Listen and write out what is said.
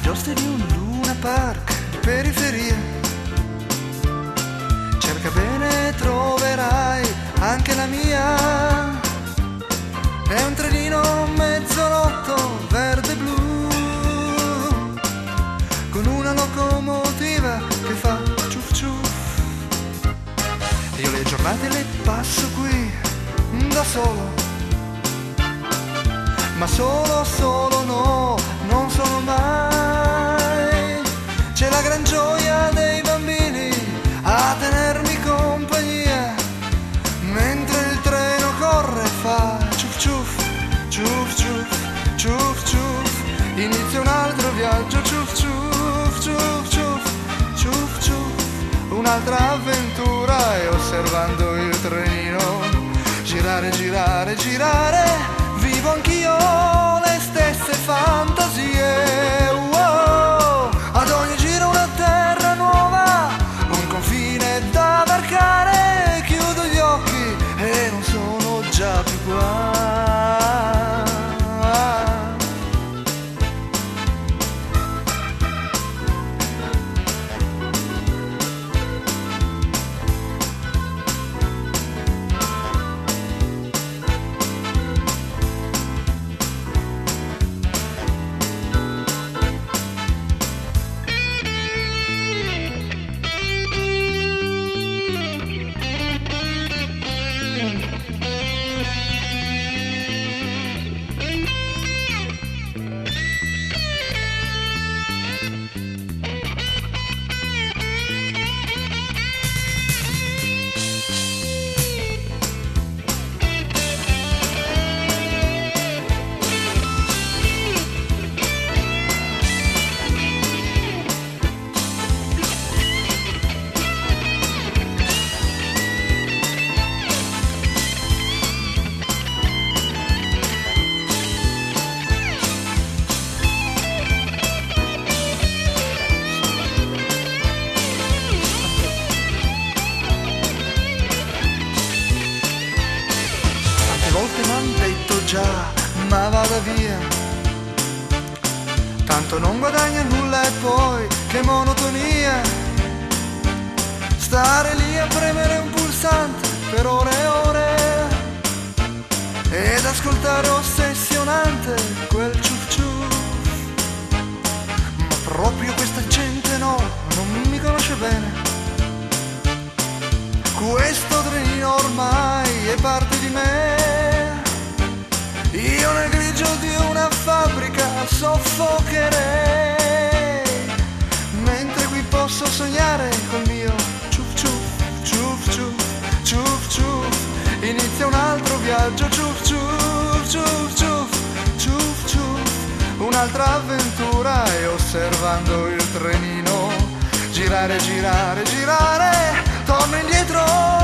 giostre di un Luna Park di periferia. Cerca bene, troverai anche la mia. È un trenino mezzolotto verde-blu, con una locomotiva che fa ciuff ciuff. Io le giornate le passo qui da solo, ma solo no, non sono mai. C'è la gran gioia dei bambini a tenermi compagnia, mentre il treno corre e fa ciuff ciuff, ciuff ciuff, ciuff ciuff. Inizia un altro viaggio, ciuff ciuff, ciuff ciuff, ciuff ciuff. Un'altra avventura e osservando il trenino girare, girare, girare, vivo anch'io le stesse fantasie. Wow. Ad ogni giro una terra nuova, un confine da varcare. Chiudo gli occhi e non sono già più qua. M'han detto già, ma vada via, tanto non guadagna nulla e poi che monotonia. Stare lì a premere un pulsante per ore e ore ed ascoltare ossessionante quel ciuff ciuff. Ma proprio questa gente no, non mi conosce bene. Questo trenino ormai è parte di me. Io nel grigio di una fabbrica soffocherei, mentre qui posso sognare col mio ciuff ciuff, ciuff ciuff, ciuff ciuff. Inizia un altro viaggio, ciuff ciuff, ciuff ciuff, ciuff ciuff. Un'altra avventura e osservando il trenino girare, girare, girare, torno indietro